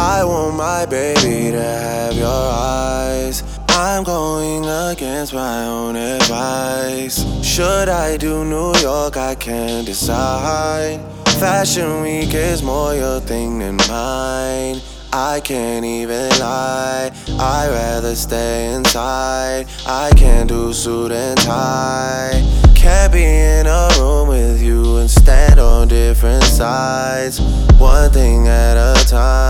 I want my baby to have your eyes. I'm going against my own advice. Should I do New York? I can't decide. Fashion week is more your thing than mine. I can't even lie, I'd rather stay inside. I can't do suit and tie. Can't be in a room with you and stand on different sides. One thing at a time.